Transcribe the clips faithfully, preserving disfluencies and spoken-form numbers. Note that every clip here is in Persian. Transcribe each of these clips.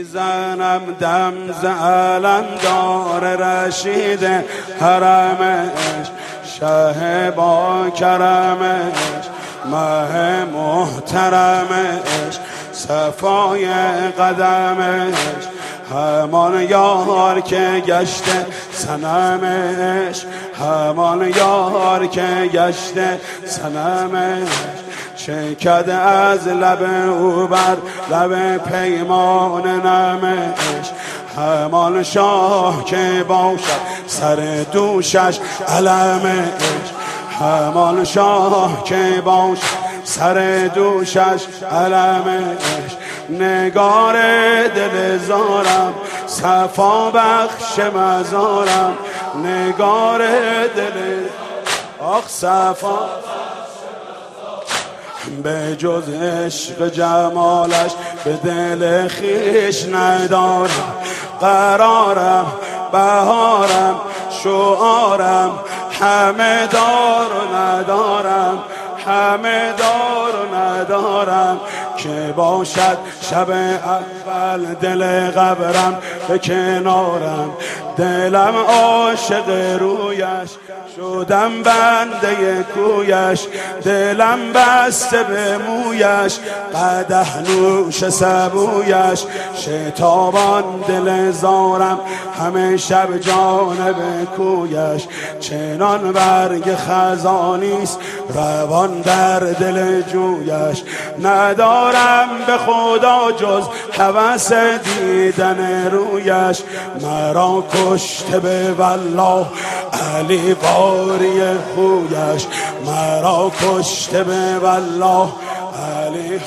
میزنم دم ز علمدار رشید حرمش، شه با کرمش، مه محترمش، صفای قدمش، همان یار که گشته صنمش، همان یار که گشته صنمش، چکد از لب او بر لب پیمان نمش، همان شاه که باشد سر دوشش علمش، همان شاه که باشد سر دوشش علمش، نگار دل زارم صفا بخش مزارم، نگار دل آخ صفا به جز عشق جمالش به دل خیش ندارم قرارم، بهارم شعارم، همه دار و ندارم، همه دار و ندارم، که باشد شب اول دل قبرم به کنارم، دلم عاشق رویش شدم بنده کویش، دلم بسته به مویش قدح نوش سبویش، شتابان دل زارم همه شب جانب کویش، چنان برگ خزانیست روان در دل جویش، ندارم به خدا جز هوس دیدن رویش، مرا کشته به والله علی باری خویش، مرا کشته به والله علی،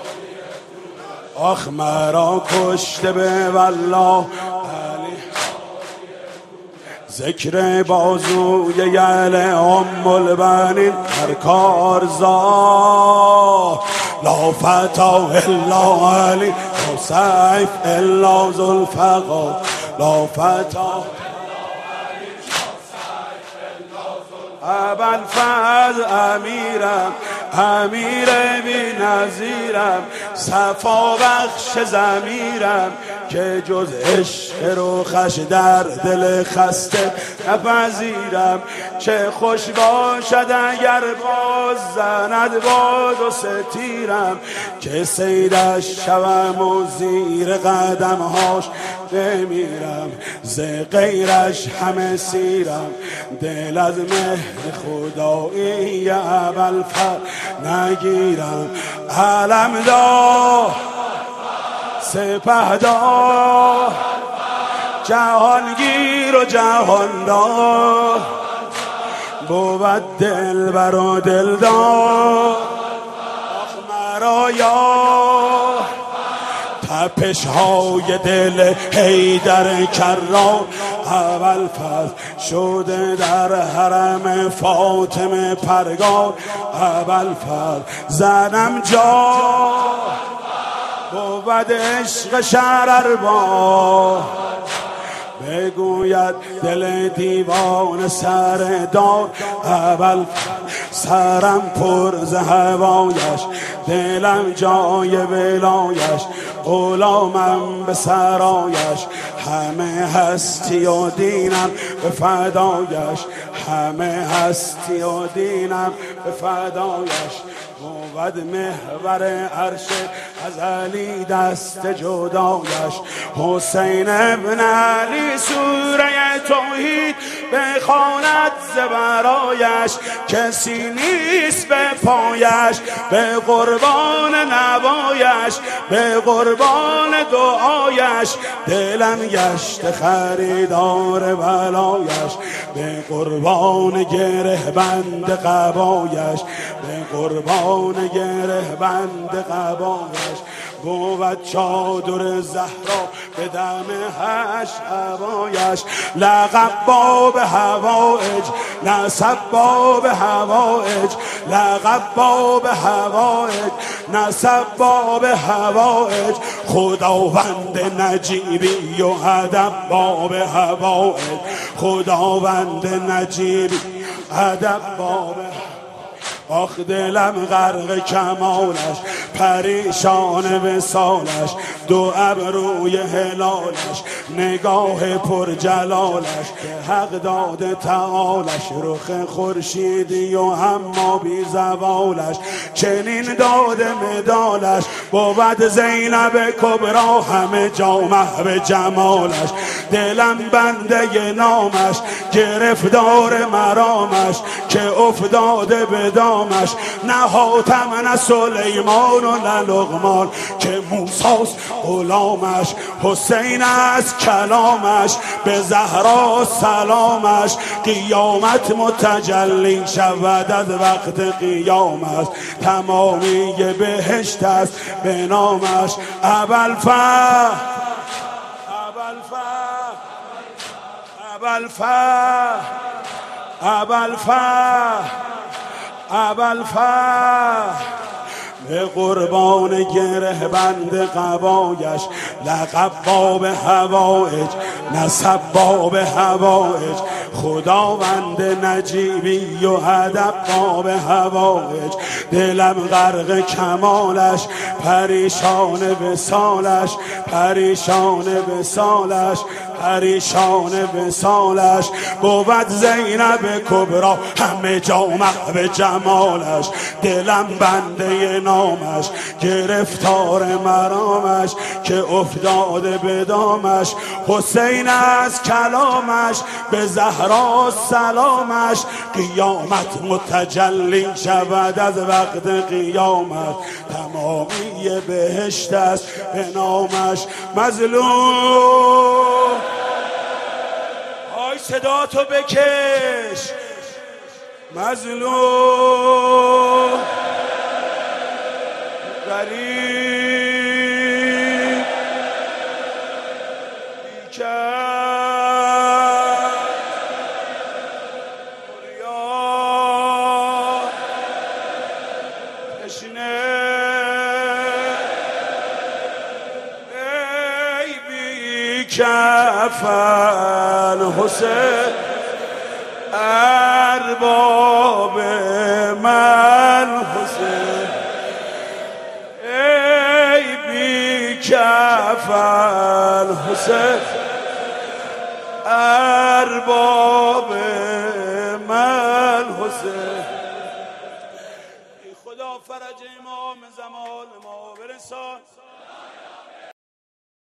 آخ مرا کشته به والله علی، ذکر بازوی یل ام البنین هر کارزا، لا فتا الا علی لا سیف الا ذوالفقار، لا فتا ابوالفضل امیرم، امیر بی نظیرم، صفا بخش ضمیرم، که جز عشق روخش در دل خسته نپذیرم، چه خوش باشد اگر باز زند باد و ستیرم، که سیدش شوم و زیر قدمهاش بمیرم، ز غیرش همه سیرم، دل از مهر خدایی ابوالفضل نگیرم، علمدار سپهدار جهانگیر و جهاندار، بود دلبر و دلدار، آخ مرا یار، تپش های دل حیدر کرار، ابوالفضل شده در حرم فاطمه پرگار، ابوالفضل زنم جا بود عشق شرر با، بگوید دل دیوان سر دار، ابوالفضل سرم پر ز هوایش، دلم جای ولایش، غلامم به سرایش، همه هستی و دینم به فدایش، همه هستی و دینم به فدایش، بود محور عرش ازلی دست جدایش، حسین ابن علی سوره توحید بخواند ز برایش، کسی نیست به پایش، به قربان نوایش، به قربان دعایش، دلم گشت خریدار ولایش، به قربان گره بند قبایش، به قربان گره بند قبایش، بود چادر زهرا به دم هش هوایش، لقب باب هوایج نسب باب هوایج، لقب باب هوایج نسب باب هوایج، خداوند نجیبی و ادب باب هوایج، خداوند نجیبی ادب باب، آخ دلم غرق کمالش، پریشان وصالش، دو ابروی هلالش، نگاه پر جلالش، حق داده تعالش، رخ خورشیدی و اما بی زوالش، چنین داده مدالش، بود زینب کبرا همه جا محو جمالش، دلم بنده نامش، گرفتار مرامش، که افتاده به دامش، نه حاتم نه سلیمان و نه لقمان، که موسیٰ غلامش، حسین از کلامش، به زهرا سلامش، قیامت متجلی شود از وقت قیامت، تمامی بهشت است به نامش، ابوالفتح ابوالفتح ابوالفتح ابوالفتح ابوالفتح به قربان گره بند قبایش، لقب باب هوایج، نسب باب هوایج، خداوند نجیبی و ادب باب هوایج، دلم غرق کمالش، پریشان وصالش، پریشان وصالش، پریشان وصالش، بود زینب کبرا همه جا محو جمالش، دلم بنده نامش، گرفتار مرامش، که افتاده به دامش، حسین از کلامش، به زهرا سلامش، قیامت متجلی شود از وقت قیامت، تمامی بهشت است به نامش، مظلوم آی صدا تو بکش، مظلوم غریب بیکر فریاد تشنه، ای بیکفن حسین ارباب من حسین، ای بیکفن حسین ارباب من حسین، ای خدا فرج امام زمان ما برسان.